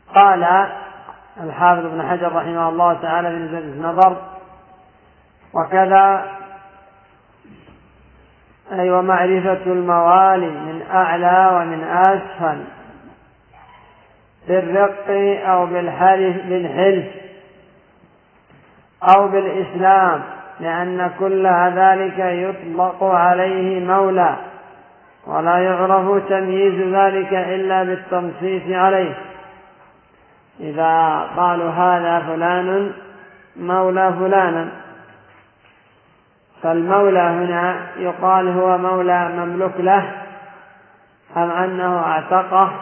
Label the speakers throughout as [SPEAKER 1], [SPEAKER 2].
[SPEAKER 1] قال الحافظ ابن حجر رحمه الله تعالى في نزهة النظر: وكذا أي ومعرفة الموالي من أعلى ومن أسفل بالرق أو بالحلف أو بالإسلام، لأن كل ذلك يطلق عليه مولى، ولا يعرف تمييز ذلك إلا بالتنصيص عليه. إذا قالوا هذا فلان مولى فلانا، فالمولى هنا يقال هو مولى مملوك له، أم أنه اعتقه،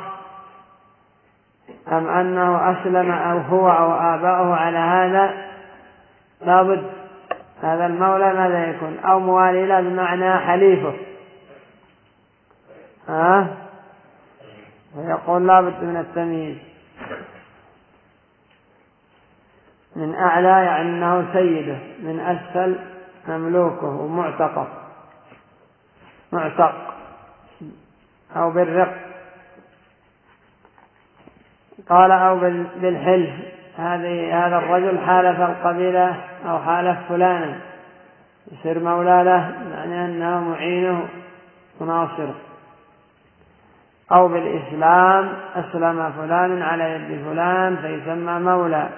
[SPEAKER 1] أم أنه أسلم، أو هو أو آباؤه على هذا. لابد هذا المولى ماذا يكون؟ أو موالي له بمعنى حليفه، ويقول لابد من التمييز. من أعلى يعني أنه سيده، من أسفل مملوكه ومعتق أو بالرق. قال أو بالحلف، هذا الرجل حالف القبيلة أو حالف فلانا، يصير مولى له، يعني أنه معينه وناصره. أو بالإسلام، أسلم فلان على يد فلان فيسمى مولى.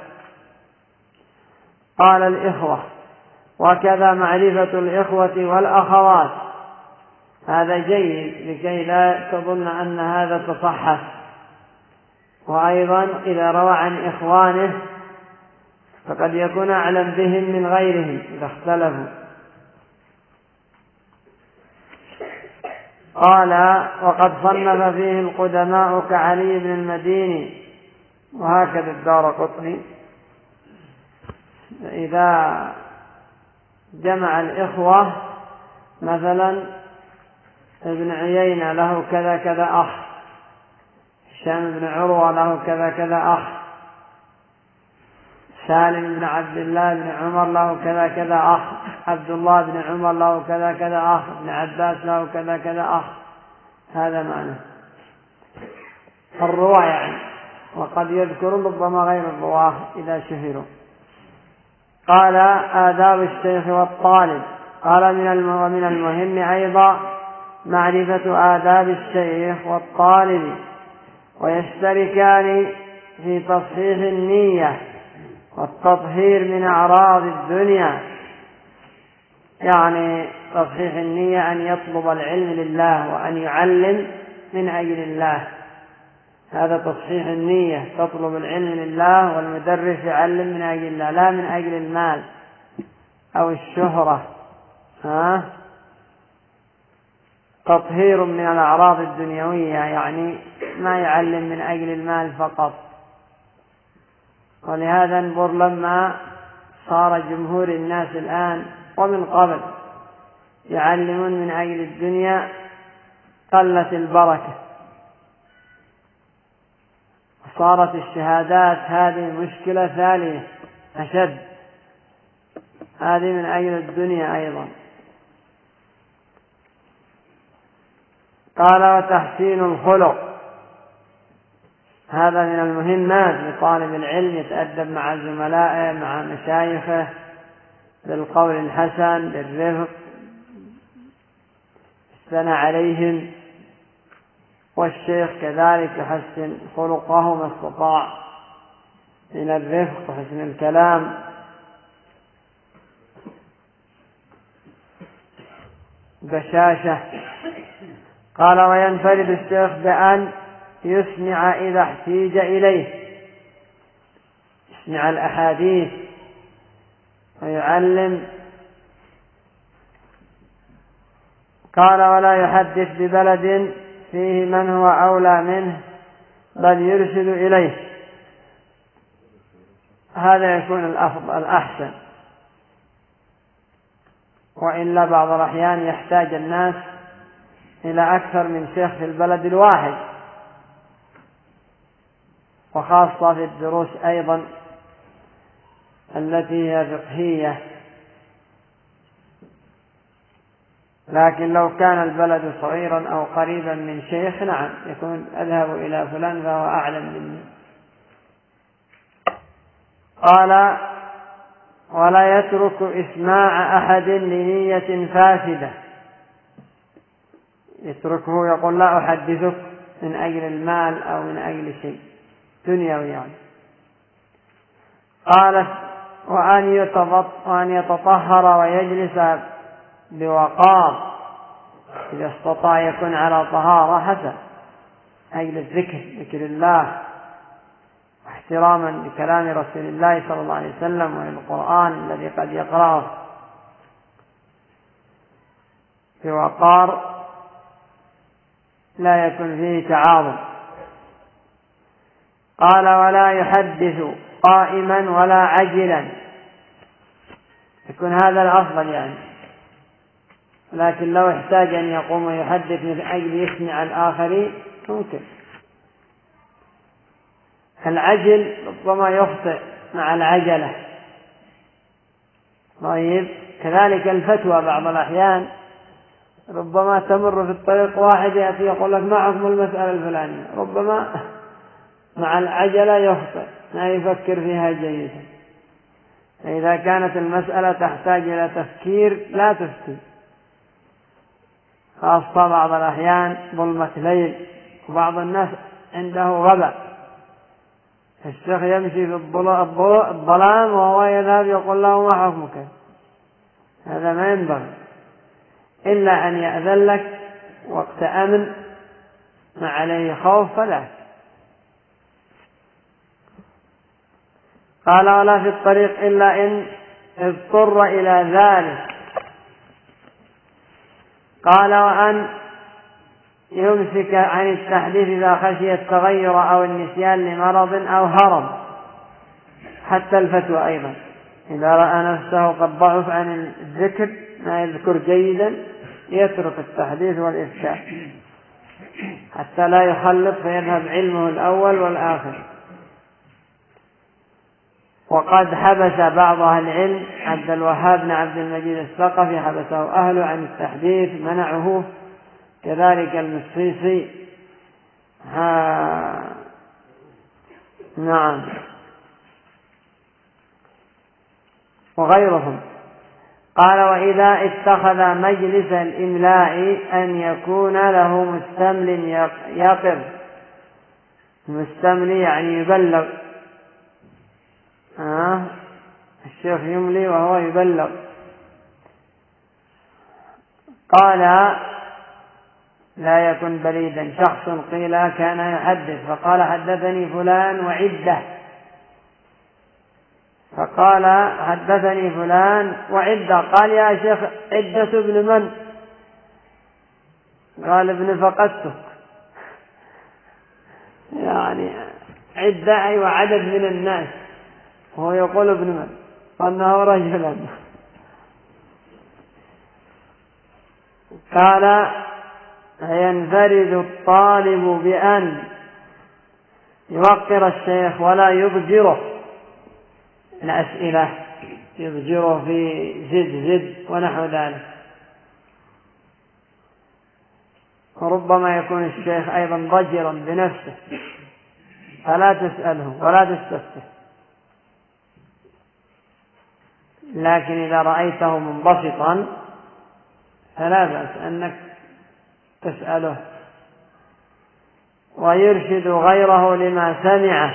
[SPEAKER 1] قال الإخوة: وكذا معرفة الإخوة والأخوات. هذا جيد لكي لا تظن أن هذا تصحح. وأيضا إذا روى عن إخوانه فقد يكون أعلم بهم من غيرهم إذا اختلفوا. قال: وقد صنف فيه القدماء كعلي بن المديني، وهكذا الدارقطني. إذا جمع الإخوة مثلا ابن عيينة له كذا كذا أخ، هشام بن عروة له كذا كذا أخ، سالم بن عبد الله بن عمر له كذا كذا أخ، عبد الله بن عمر له كذا كذا أخ، ابن عباس له كذا كذا أخ. هذا معنى الرواة يعني، وقد يذكرون ربما غير الرواة إذا شهروا. قال: آداب الشيخ والطالب. قال: ومن المهم أيضا معرفة آداب الشيخ والطالب، ويشتركان في تصحيح النية والتطهير من أعراض الدنيا. يعني تصحيح النية أن يطلب العلم لله وأن يعلم من أجل الله، هذا تصحيح النية، تطلب العلم لله والمدرس يعلم من أجل الله، لا من أجل المال أو الشهرة. تطهير من الأعراض الدنيوية، يعني ما يعلم من أجل المال فقط. ولهذا انظر لما صار جمهور الناس الآن ومن قبل يعلمون من أجل الدنيا قلت البركة، صارت الشهادات هذه مشكلة ثانية أشد، هذه من أجل الدنيا أيضا. قال: وتحسين الخلق. هذا من المهمات لطالب العلم، يتأدب مع زملائه مع مشايخه بالقول الحسن بالرفق، الثناء عليهم، والشيخ كذلك يحسن خلقه ما استطاع من الرفق وحسن الكلام. بشاشة. قال: وينفرد الشيخ بأن يسمع إذا احتيج إليه، يسمع الأحاديث ويعلم. قال: ولا يحدث ببلد فيه من هو أولى منه، بل يرشد إليه. هذا يكون الأفضل الأحسن، وإلا بعض الأحيان يحتاج الناس إلى أكثر من شيخ في البلد الواحد، وخاصة في الدروس أيضا التي هي فقهية. لكن لو كان البلد صغيرا أو قريبا من شيخ، نعم يكون أذهب إلى فلان فهو أعلم مني. قال: ولا يترك إسماع أحد لنية فاسدة. يتركه يقول: لا أحدثك من أجل المال أو من أجل شيء دنيوي يعني. قالت: وأن يتطهر ويجلس بوقار، إذا استطاع يكون على طهارة حسن، أجل ذكر الله احتراما لكلام رسول الله صلى الله عليه وسلم وللقرآن الذي قد يقرأه بوقار لا يكون فيه تعاظم. قال: ولا يحدث قائما ولا عجلا، يكون هذا الأفضل يعني، لكن لو احتاج أن يقوم ويحدث من أجل يسمع الآخرين ممكن. العجل ربما يخطئ مع العجلة. طيب، كذلك الفتوى بعض الأحيان ربما تمر في الطريق واحد يأتي يقول لك: ما حكم المسألة الفلانية، ربما مع العجلة يخطئ ما يفكر فيها جيدا. فإذا كانت المسألة تحتاج إلى تفكير لا تفتي، خاصة بعض الأحيان ظلمة ليل وبعض الناس عنده غباء. الشيخ يمشي في الظلام وهو يذهب يقول له: ما حكمك؟ هذا ما ينبغي، إلا أن يأذن لك وقت أمن ما عليه خوف فلا. قال: ولا في الطريق إلا إن اضطر إلى ذلك. قال: وأن يمسك عن التحديث إذا خشي التغير أو النسيان لمرض أو هرم، حتى الفتوى أيضا إذا رأى نفسه قد ضعف عن الذكر ما يذكر جيدا يترك التحديث والإفتاء حتى لا يخلط فيذهب علمه الأول والآخر. وقد حبس بعض أهل العلم، عبد الوهاب بن عبد المجيد الثقفي حبسه أهله عن التحديث منعه، كذلك المصيصي نعم وغيرهم. قال: وإذا اتخذ مجلس الإملاء أن يكون له مستمل يقر. المستملي يعني يبلغ، الشيخ يملي وهو يبلغ. قال: لا يكن بليدا. شخص قيل كان يحدث فقال: حدثني فلان وعدة، فقال: حدثني فلان وعدة. قال: يا شيخ عدة ابن من؟ قال: ابن فقدتك. يعني عدة أي وعدد من الناس، وهو يقول ابن من وأنه رجلا. قال: ينفرد الطالب بأن يوقر الشيخ ولا يضجره الأسئلة، يضجره في زد ونحو ذلك. وربما يكون الشيخ أيضا ضجرا بنفسه فلا تسأله ولا تستفتح، لكن إذا رأيته منبسطا فلا بأس أنك تسأله. ويرشد غيره لما سمعه،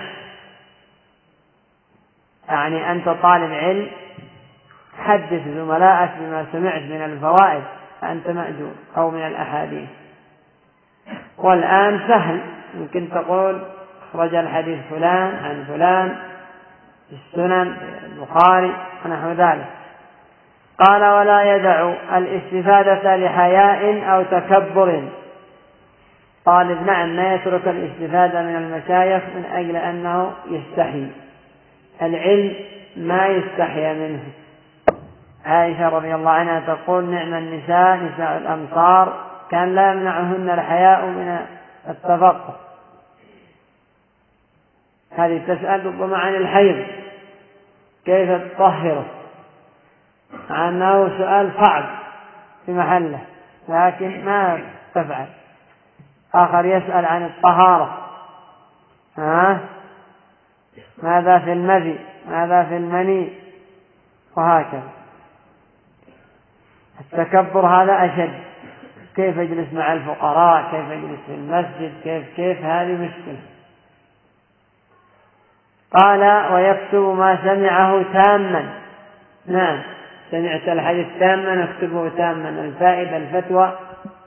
[SPEAKER 1] يعني أنت طالب علم حدث زملائك بما سمعت من الفوائد أنت مأجور، أو من الأحاديث. والآن سهل، يمكن تقول: أخرج الحديث فلان عن فلان في السنن في البخاري ونحو ذلك. قال: ولا يدع الاستفادة لحياء أو تكبر. طالب نعم ما يترك الاستفادة من المشايخ من أجل أنه يستحي، العلم ما يستحي منه. عائشة رضي الله عنها تقول: نعم النساء نساء الأمصار كان لا يمنعهن الحياء من التفقه. هذه تسأل ربما عن الحيض كيف تطهره، مع أنه سؤال صعب في محله لكن ما تفعل. آخر يسأل عن الطهارة، ماذا في المذي ماذا في المني، وهكذا. التكبر هذا أشد، كيف أجلس مع الفقراء، كيف أجلس في المسجد، كيف هذه مشكلة. قال ويكتب ما سمعه تاما. نعم، سمعت الحديث تاما اكتبه تاما، الفائدة الفتوى.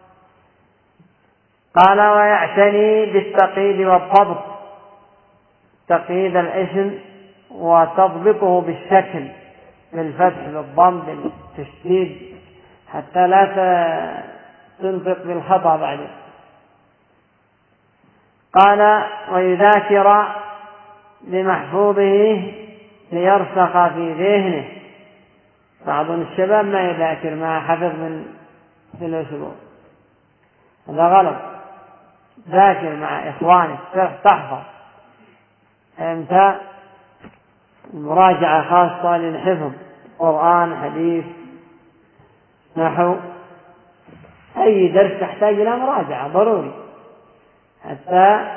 [SPEAKER 1] قال ويعتني بالتقييد والضبط، تقييد الاسم وتضبطه بالشكل، بالفتح بالضم بالتشديد، حتى لا تنطق بالخطأ بعد. قال ويذاكر بمحفوظه ليرسخ في ذهنه. بعض الشباب ما يذاكر ما حفظ من في الأسبوع، هذا غلط. ذاكر مع إخوانك تحفظ. أنت مراجعة خاصة للحفظ، قرآن، حديث، نحو، أي درس تحتاج إلى مراجعة ضروري حتى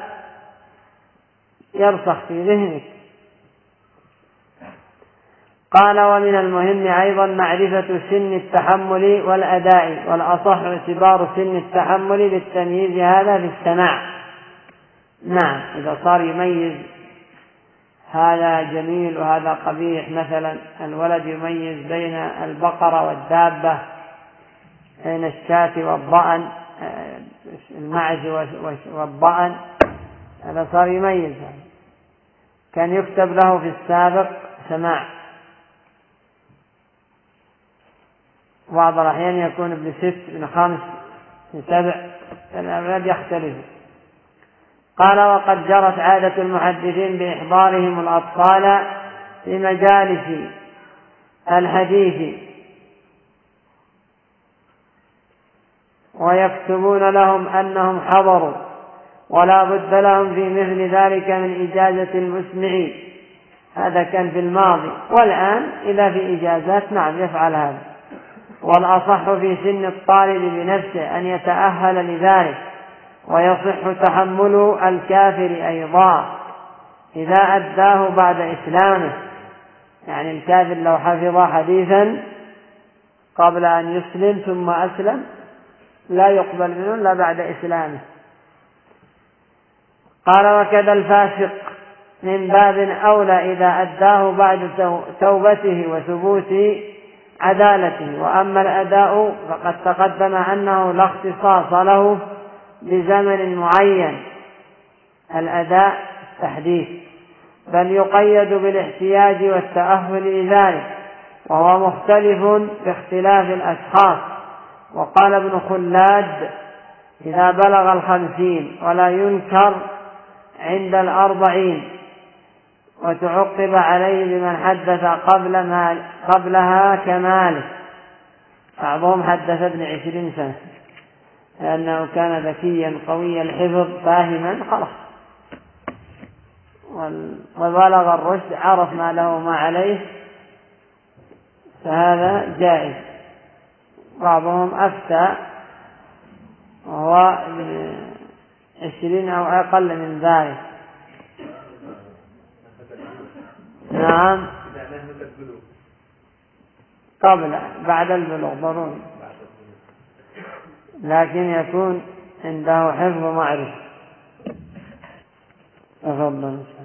[SPEAKER 1] يرسخ في ذهنك. قال ومن المهم أيضا معرفة سن التحمل والأداء، والأصح اعتبار سن التحمل للتمييز هذا في السماع. نعم، إذا صار يميز هذا جميل وهذا قبيح، مثلا الولد يميز بين البقرة والدابة، بين الشاة والضأن، المعز والضأن، هذا صار يميز. كان يكتب له في السابق سماع، بعض الأحيان يكون ابن 6 ابن 5 ابن 7، الأولاد يختلف. قال وقد جرت عادة المحدثين بإحضارهم الأطفال في مجالس الحديث ويكتبون لهم أنهم حضروا، ولا بد لهم في مثل ذلك من إجازة المسمع. هذا كان في الماضي، والآن إذا في إجازات نعم يفعل هذا. والأصح في سن الطالب بنفسه أن يتأهل لذلك، ويصح تحمل الكافر أيضا إذا أداه بعد إسلامه. يعني الكافر لو حفظ حديثا قبل أن يسلم ثم أسلم لا يقبل منه إلا بعد إسلامه. قال وكذا الفاسق من باب أولى إذا أداه بعد توبته وثبوت عدالته. وأما الأداء فقد تقدم أنه لا اختصاص له بزمن معين، الأداء التحديث، بل يقيد بالاحتياج والتأهل لذلك، وهو مختلف باختلاف الأشخاص. وقال ابن خلاد إذا بلغ 50 ولا ينكر عند 40، وتعقب عليه بمن حدث قبلها كمالك. بعضهم حدث ابن 20 سنة لأنه كان ذكيا قوي الحفظ فاهما خلاص، وبلغ الرشد عرف ما له ما عليه، فهذا جائز. بعضهم أفتى وهو 20 أو أقل من ذلك. نعم، بعد البلوغ ضروري، لكن يكون عنده حفظ معرفة. تفضل.